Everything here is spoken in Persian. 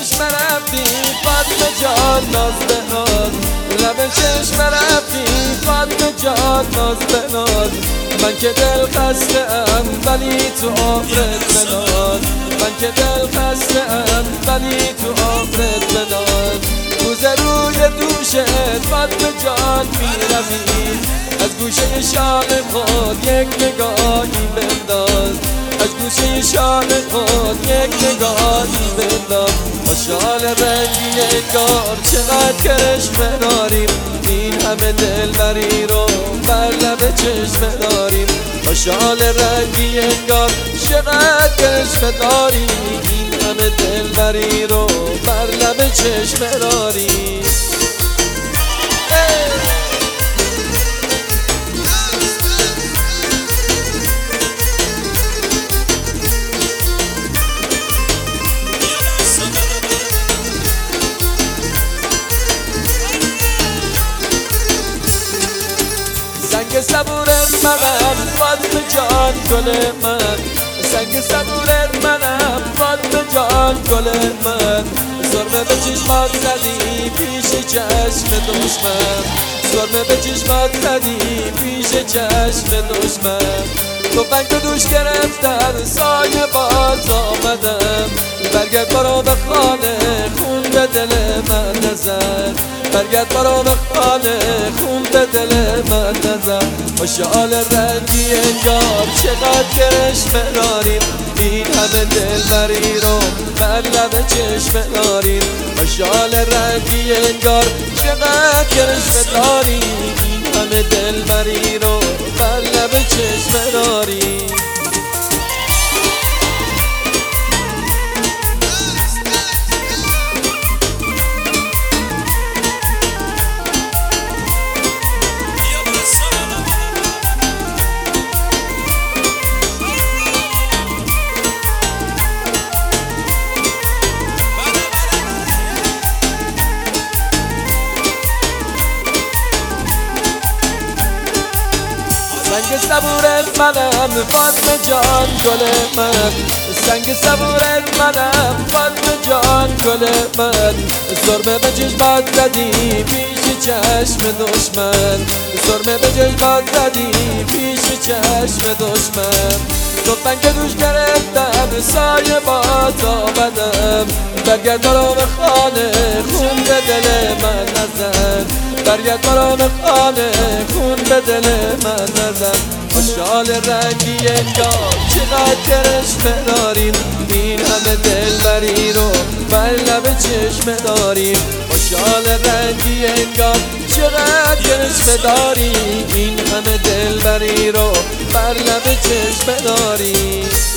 چشم رفتی فاطمه جان ناز به ناز، لب چشم رفتی فاطمه جان ناز به ناز. من که دل خسته ام ولی تو عمرت بناز، من که دل خسته ام ولی تو عمرت بناز. روز روی دوشت فاطمه جان میروی، از گوشه شال خود یک نگاهی بنداز، از گوشه شال خود یک نگاهی بنداز. با شال رنگی انگار چقدر کرشمه داریم، این همه دلبری رو بر لب چشمه داریم. با شال رنگی انگار چقدر کرشمه داریم، این همه دلبری رو بر لب چشمه داریم. سنگ صبورت منم فاطمه جان گل من، سنگ صبورت منم فاطمه جان گل من. سرمه به چشمات زدی پیش چشم دشمن، سرمه به چشمات زدی پیش چشم دشمن. توفنگ تو دوش گرفتن سایه باز آمدم، برگرد برا به خانه خون به دل من نزن، برگرد برا به خانه خون به دل من نزن. با شال رنگی انگار چقدر کرشمه داریم، این همه دلبری رو بر لب چشمه داریم. با شال رنگی انگار چقدر کرشمه داریم، این همه دلبری رو بر لب چشمه داریم. سنگ صبورت منم فاطمه جان گل من، سنگ صبورت منم فاطمه جان گل من. سرمه به چشمات زدی پیش چشم دشمن، سرمه به چشمات زدی پیش چشم دشمن. توفنگ دوش گرفتم سایه باز آمدم، برگرد برا به خانه خون به دل من نزن، برگرد برا به خانه خون به دل من نزن. با شال رنگی انگار چقدر کرشمه داریم، این همه دلبری رو بر لب چشمه داریم. با شال رنگی انگار چقدر کرشمه داریم، این همه دلبری رو بر لب چشمه داریم.